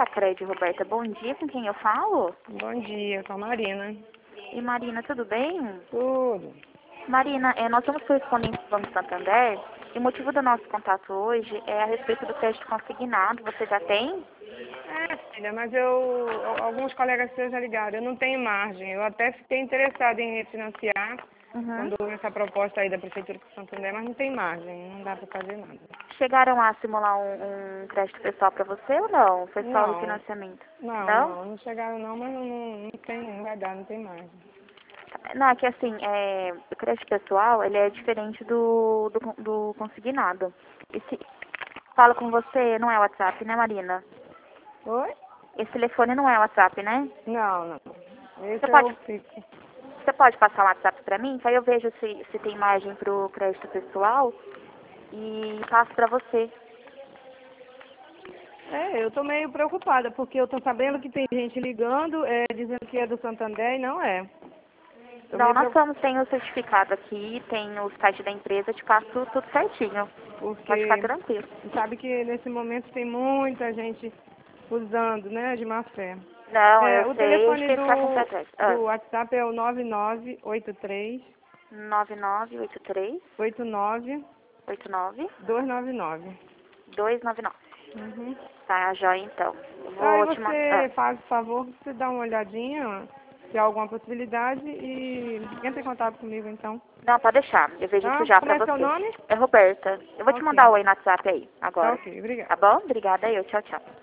Sacredi, Roberta. Bom dia, com quem eu falo? Bom dia, com a Marina. E Marina, tudo bem? Tudo. Marina, nós somos correspondentes do Banco Santander e o motivo do nosso contato hoje é a respeito do crédito consignado. Você já tem? Filha, mas alguns colegas seus já ligaram, eu não tenho margem. Eu até fiquei interessada em refinanciar quando houve essa proposta aí da Prefeitura de Santander, mas não tem margem, não dá para fazer nada. Chegaram a simular um crédito pessoal para você ou não? Foi só o Não, financiamento? não chegaram não, mas não tem, não vai dar, não tem margem. Não, é que assim, o crédito pessoal, ele é diferente do consignado. Falo com você, não é WhatsApp, né, Marina? Oi? Esse telefone não é WhatsApp, né? Não. Esse Você é pode, o fixo. você pode passar o WhatsApp para mim? Que aí eu vejo se tem margem para o crédito pessoal e passo para você. Eu tô meio preocupada, porque eu tô sabendo que tem gente ligando, dizendo que é do Santander e não é. Tô Não, meio nós preocupada, estamos, tem o certificado aqui, tem o site da empresa, te passo tudo certinho. Pode ficar porque tranquilo. sabe que nesse momento tem muita gente usando, né, de má fé. Não, eu O sei, a gente telefone tem que ficar com o pé atrás. do WhatsApp é o 9983 9983 89 89 299. 299. Uhum. Tá, joia então. Eu Aí vou te mandar. você faz o favor, você dá uma olhadinha se há alguma possibilidade e entra em contato comigo então. Não, pode deixar. Eu vejo isso Tá? já Como pra é seu você. nome? É Roberta. Eu vou Tá te ok. mandar o oi no WhatsApp aí, Tá agora. ok, obrigada. Tá bom? Obrigada aí. Tchau, tchau.